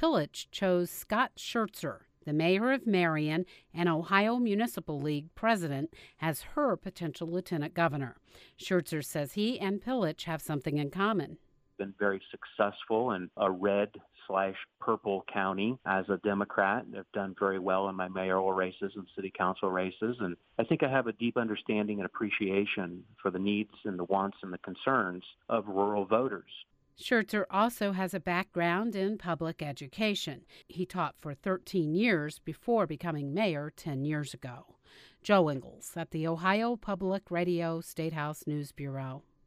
Pillage chose Scott Schertzer, the mayor of Marion and Ohio Municipal League president, as her potential lieutenant governor. Schertzer says he and Pillage have something in common. Been very successful in a red/purple county as a Democrat. I've done very well in my mayoral races and city council races. And I think I have a deep understanding and appreciation for the needs and the wants and the concerns of rural voters. Schertzer also has a background in public education. He taught for 13 years before becoming mayor 10 years ago. Joe Ingles at the Ohio Public Radio State House News Bureau.